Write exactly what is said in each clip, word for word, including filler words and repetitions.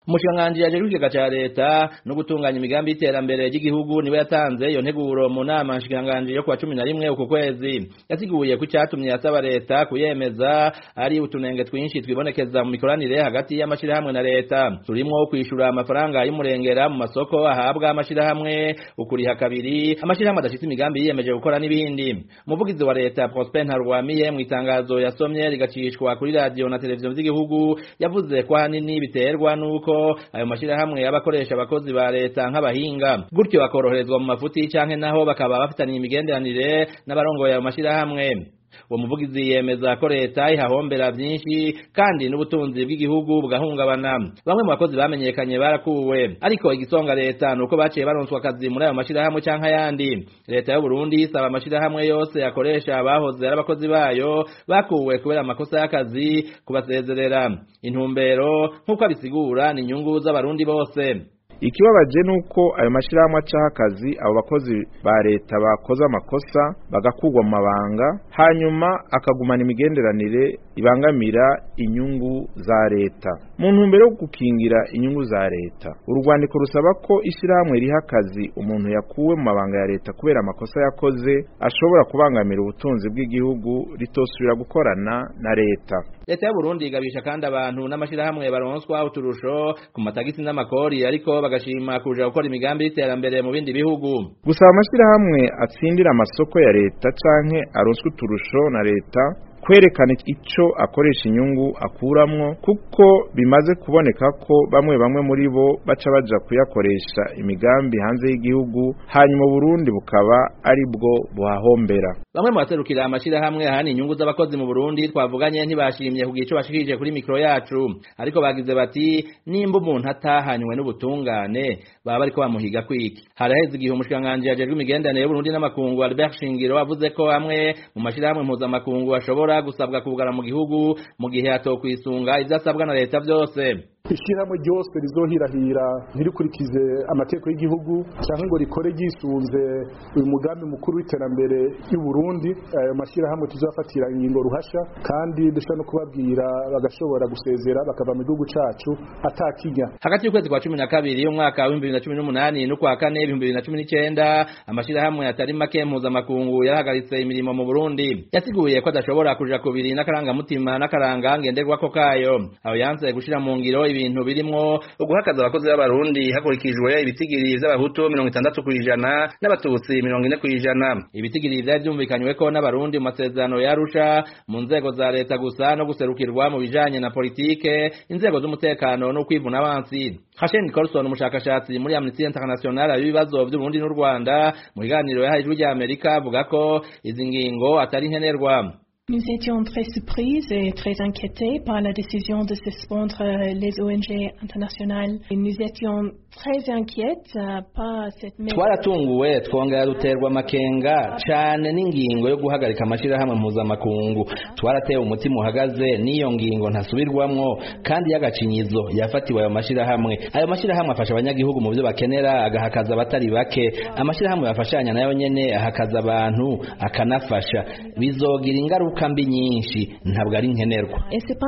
Umushikiranganji ajejwe ikigega ca leta no gutunganya imigambi y'iterambere ry'igihugu niwe yatanze iyo nteguro mu nama nshikiranganji yo kuwa cumi na rimwe uku kwezi. Yasiguye ko icatumye asaba leta kuyemeza ari utunenge twinshi twibonekeza mu mikoranire hagati y'amashirahamwe na leta, turimwo kwishura amafaranga y'umurengera mu masoko ahabwa amashirahamwe, ukuriha kabiri amashirahamwe adashitse imigambi yiyemeje gukora n'ibindi. Umuvugizi wa leta Prosper Ntarwamiye mu itangazo yasomye rigacishwa kuri radio na televiziyo z'igihugu yavuze ko hanini biterwa nuko ayo mashirahamwe y'abakoresha abakozi ba leta nk'abahinga, gutyo bakoroherezwa mu mafuti canke naho bakaba bafitaniye imigenderanire n'abarongoye ayo mashirahamwe. Uwo muvugizi yemeza ko leta ihahombera vyinshi kandi n'ubutunzi bw'igihugu bugahungabana. Bamwe mu bakozi bamenyekanye barakuwe, ariko igisonga leta nuko baciye baronswa akazi muri ayo mashirahamwe canke ayandi. Leta y'u Burundi isaba amashirahamwe yose yakoresha abahoze ari abakozi bayo bakuwe kubera amakosa y'akazi kubasezerera. Intumbero nk'uko abisigura ni inyungu z'abarundi bose. Ikibabaje nuko ayo mashirahamwe acaha akazi abo bakozi ba leta bakoze amakosa bagakugwa mu mabanga, hanyuma akagumana imigenderanire ibangamira inyungu za leta. Mu ntumbero yo gukingira inyungu za leta, urwandiko rusaba ko ishirahamwe riha akazi umuntu yakuwe mu mabanga ya leta kubera amakosa yakoze ashobora kubangamira ubutunzi bw'igihugu ritosubira gukorana na leta. Leta y'u Burundi igabisha kandi abantu n'amashirahamwe baronswa uturusho ku matagisi n'amakori, ariko bagashima kuja gukora imigambi y'iterambere mu bindi bihugu. Gusaba amashirahamwe atsindira amasoko ya leta canke aronswa uturusho na leta kwerekana ico akoresha inyungu akuramwo, kuko bimaze kuboneka ko bamwe bamwe muri bo baca baja kuyakoresha imigambi hanze y'igihugu, hanyuma Burundi bukaba ari bwo buhahombera. Bamwe mu baserukira amashirahamwe ahani inyungu z'abakozi mu Burundi twavuganye ntibashimye kugira ico bashikirije kuri mikro yacu, ariko bagize bati nimba umuntu atahanywe n'ubutungane baba bariko bamuhiga kwiki. Haraheze igihe umushikiranganji ajejwe imigenderanire y'u Burundi n'amakungu Albert Shingiro avuze ko hamwe mu mashirahamwe mpuzamakungu ashobora gusabwa kugara mu gihugu mu gihe atokwisunga ivyasabwa na leta vyose. Ishirahamwe ryose rizohirahira ntirikurikize amategeko y'igihugu cyangwa ngo rikore gisunze uyu mugambi mukuru w'iterambere y'u Burundi, ayo mashirahamwe tuzafatira ingingo ruhasha, kandi dushobora no kubabwira bagashobora gusezera bakava mu gihugu cacu atakinya. Hagati y'ukwezi kwa cumi na kabiri umwaka wa bibiri na cumi n'umunani no kwa kane bibiri na cumi n'icenda amashirahamwe atari make mpuzamakungu yarahagaritse imirimo mu Burundi. Yasiguye ko adashobora kuja kubiri n'akarangamutima n'akaranga ngenderwako kayo. Aho yanse gushira mu ngiro ibintu birimwo uguhakaza abakozi b'abarundi hakurikijwe ibitigiri vy'abahutu mirongo itandatu kwijana n'abatutsi mirongo ine kwijana. Ibitigiri vyari vyumvikanywe ko n'abarundi mu masezerano ya Arusha mu nzego za leta gusa no guserukirwa mu bijanye na politike, inzego z'umutekano no kwivuna abansi. Hashen Nicholson, umushakashatsi muri Amnesty International y'ibibazo by'u Burundi n'u Rwanda, mu biganiro yahaye ijwi rya Amerika avuga ko izi ngingo atari nkenerwa. Nous étions très surprises et très inquiétés par la décision de suspendre les O N G internationales. Et nous étions très inquiètes par cette mesure. Twaratunguwe twongera duterwa makenga cyane n'ingingo yo guhagarika amashirahamwe mpuzamakungu. Twaratewe umutima uhagaze n'iyo ngingo ntasubirwamwo kandi y'agacinyizo yafatiwe ayo mashirahamwe. Ayo mashirahamwe afasha abanyagihugu mu byo bakenera, agahakaza abatari bake. Amashirahamwe yafashanya nayo nyene ahakaza abantu akanafasha. Bizogira ingaruka kambi nyinshi ntabwo ari nkenerwa.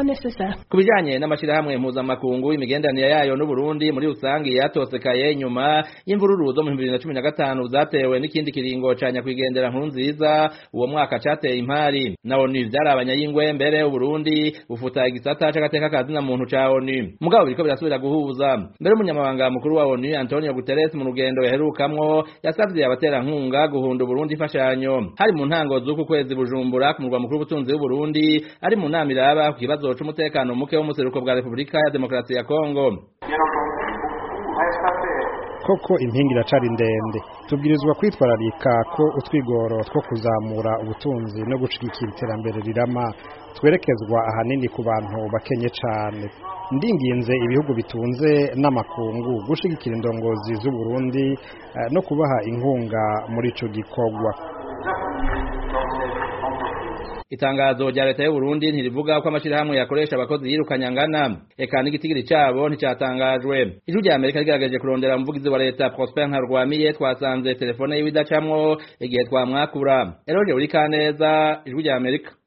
Kubijanye n'amashirahamwe mpuzamakungu imigenderanire yayo n'u Burundi muri rusangi yatosekaye nyuma y'imvururu zo mu bibiri na cumi na gatanu zatewe n'ikindi kiringo canya kwigendera Nkurunziza. Uwo mwaka cateye impari na O N U vyarabanya y'ingwe mbere u Burundi bufuta igisata c'agateka kazi na muntu ca O N U. Mugabo biriko birasubira guhuza. Mbere umunyamabanga mukuru wa O N U Antonio Guterres mu rugendo yaherukamwo yasavye abatera nkunga guhunda Burundi ifashanyo. Hari mu ntango z'uku kwezi Bujumbura ku murwa mukuru ubutunzi w'u Burundi ari mu nama iraba ku kibazo c'umutekano muke wo mu seruko bwa Republika ya Demokarasi ya Kongo. Koko impingi iracari ndende, tubwirizwa kwitwararika ko utwigoro two kuzamura ubutunzi no gushigikira iterambere rirama twerekezwa ahanini ku bantu bakenye cane. Ndinginze ibihugu bitunze n'amakungu gushigikira indongozi z'u Burundi uh, no kubaha inkunga muri ico gikorwa. Itangazo rya leta y'u Burundi ntirivuga ko amashirahamwe yakoresha abakozi yirukanyangana, eka n'igitigiri cabo nticatangajwe. Ijwi rya Amerika rigerageje kurondera umuvugizi wa leta Prosper Ntarwamiye twasanze telefone yiwe idacamwo igihe twamwakura. Eroje uri kaneza, Ijwi rya Amerika.